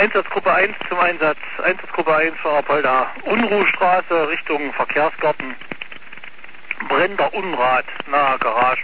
Einsatzgruppe 1 zum Einsatz. Einsatzgruppe 1 für Apolda. Unruhstraße Richtung Verkehrsgarten. Brennender Unrat nahe Garagen.